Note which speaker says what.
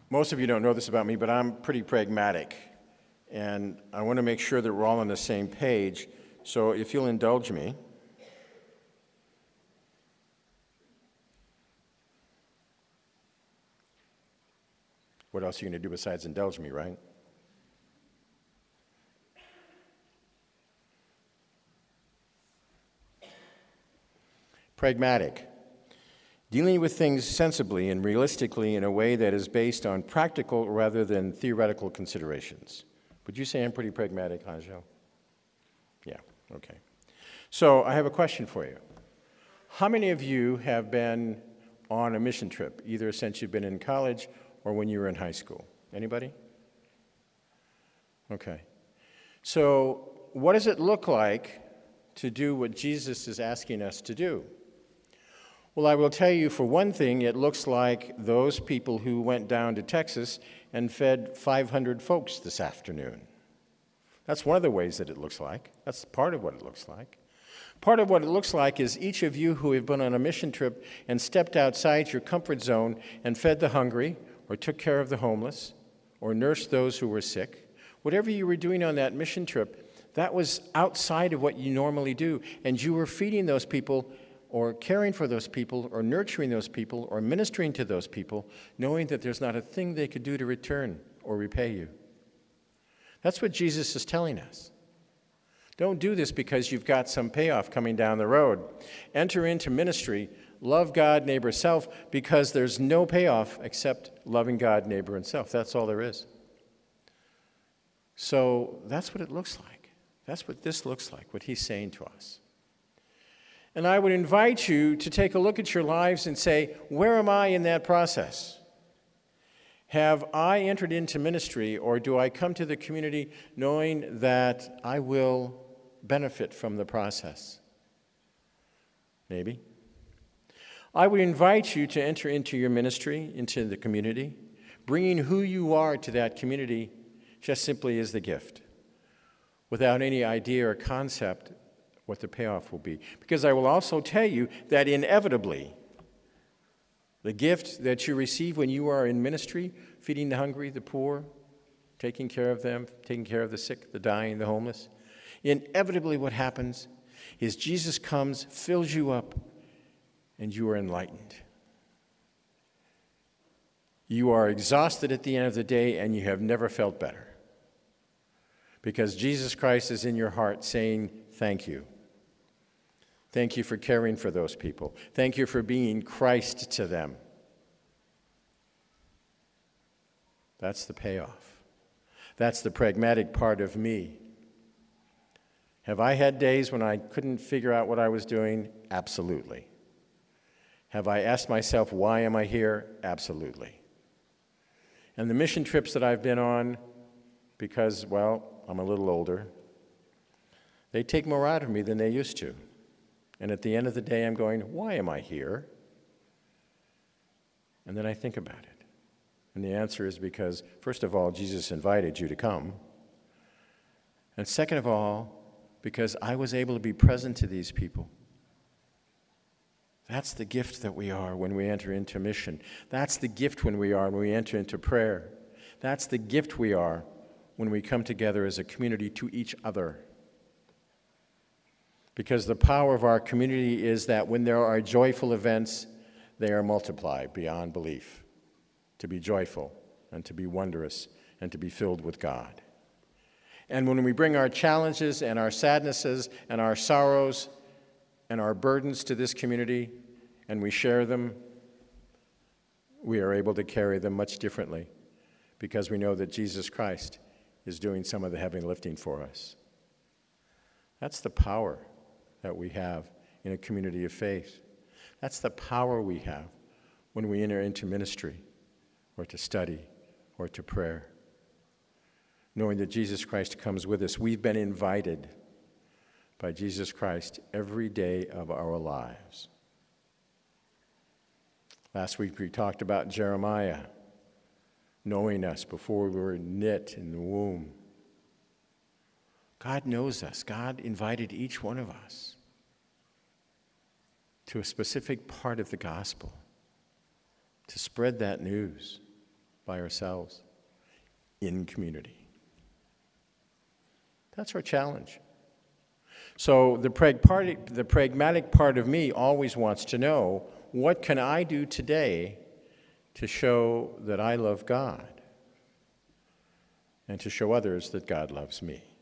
Speaker 1: Most of you don't know this about me, but I'm pretty pragmatic. And I want to make sure that we're all on the same page. So if you'll indulge me. What else are you going to do besides indulge me, right? Pragmatic. Dealing with things sensibly and realistically in a way that is based on practical rather than theoretical considerations. Would you say I'm pretty pragmatic, Hajo? Yeah, okay. So I have a question for you. How many of you have been on a mission trip, either since you've been in college or when you were in high school? Anybody? Okay. So what does it look like to do what Jesus is asking us to do? Well, I will tell you, for one thing, it looks like those people who went down to Texas and fed 500 folks this afternoon. That's one of the ways that it looks like. That's part of what it looks like. Part of what it looks like is each of you who have been on a mission trip and stepped outside your comfort zone and fed the hungry, or took care of the homeless, or nursed those who were sick. Whatever you were doing on that mission trip, that was outside of what you normally do, and you were feeding those people, or caring for those people, or nurturing those people, or ministering to those people, knowing that there's not a thing they could do to return or repay you. That's what Jesus is telling us. Don't do this because you've got some payoff coming down the road. Enter into ministry, love God, neighbor, self, because there's no payoff except loving God, neighbor, and self. That's all there is. So that's what it looks like. That's what this looks like, what he's saying to us. And I would invite you to take a look at your lives and say, where am I in that process? Have I entered into ministry, or do I come to the community knowing that I will benefit from the process? Maybe. I would invite you to enter into your ministry, into the community, bringing who you are to that community just simply as the gift, without any idea or concept what the payoff will be. Because I will also tell you that inevitably, the gift that you receive when you are in ministry, feeding the hungry, the poor, taking care of them, taking care of the sick, the dying, the homeless, inevitably what happens is Jesus comes, fills you up, and you are enlightened. You are exhausted at the end of the day, and you have never felt better. Because Jesus Christ is in your heart saying, thank you. Thank you for caring for those people. Thank you for being Christ to them. That's the payoff. That's the pragmatic part of me. Have I had days when I couldn't figure out what I was doing? Absolutely. Have I asked myself, why am I here? Absolutely. And the mission trips that I've been on, because, well, I'm a little older, they take more out of me than they used to. And at the end of the day, I'm going, why am I here? And then I think about it. And the answer is because, first of all, Jesus invited you to come. And second of all, because I was able to be present to these people. That's the gift that we are when we enter into mission. That's the gift when we enter into prayer. That's the gift we are when we come together as a community to each other. Because the power of our community is that when there are joyful events, they are multiplied beyond belief. To be joyful and to be wondrous and to be filled with God. And when we bring our challenges and our sadnesses and our sorrows and our burdens to this community and we share them, we are able to carry them much differently because we know that Jesus Christ is doing some of the heavy lifting for us. That's the power that we have in a community of faith. That's the power we have when we enter into ministry or to study or to prayer. Knowing that Jesus Christ comes with us. We've been invited by Jesus Christ every day of our lives. Last week we talked about Jeremiah knowing us before we were knit in the womb. God knows us. God invited each one of us to a specific part of the gospel, to spread that news, by ourselves, in community. That's our challenge. So the pragmatic part of me always wants to know, what can I do today to show that I love God and to show others that God loves me?